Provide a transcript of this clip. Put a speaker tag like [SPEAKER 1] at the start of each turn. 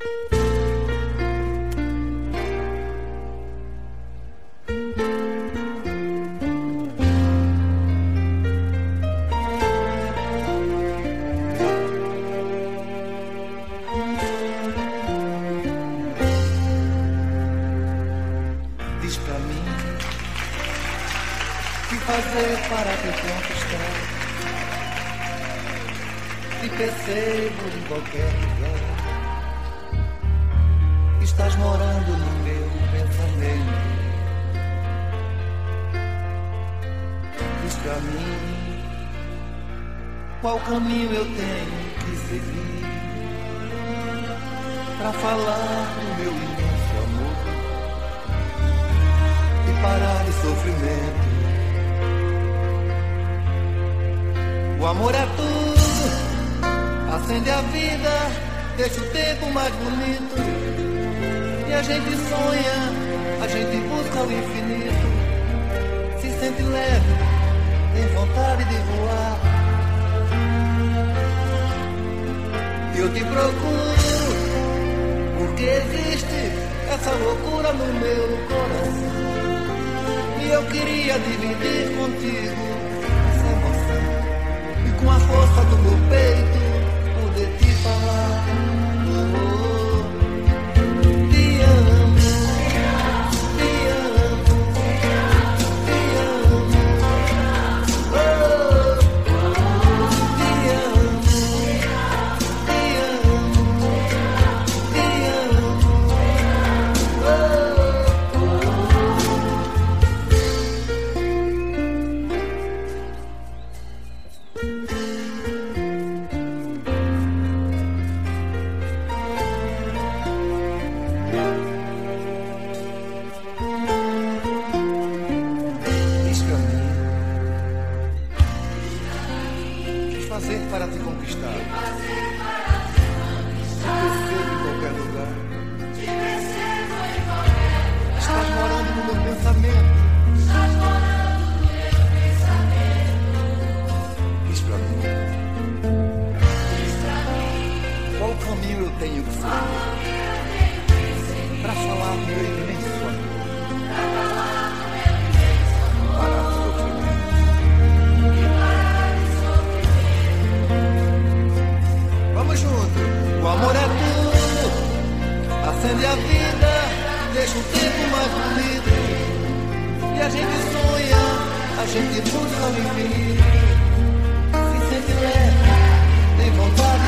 [SPEAKER 1] Para te conquistar, te percebo em qualquer lugar. Estás morando no meu pensamento. Diz pra mim qual caminho eu tenho que seguir pra falar do meu imenso amor e parar de sofrimento. O amor é tudo, acende a vida, deixa o tempo mais bonito. E a gente sonha, a gente busca o infinito. Se sente leve, tem vontade de voar. Eu te procuro, porque existe essa loucura no meu coração. E eu queria dividir contigo essa emoção. Com a força do meu peito, poder te falar. Te amo, te amo, te amo. Oh, te amo, te amo, te para te conquistar. Te percebo em qualquer lugar. Estás morando no meu pensamento. Diz pra mim qual caminho eu tenho que seguir pra falar do meu imenso amor. Parar de sofrimento. Vamos junto. O amor é tudo, acende a vida, deixa o tempo mais bonito. E a gente sonha, a gente busca o infinito. Se sente leve, tem vontade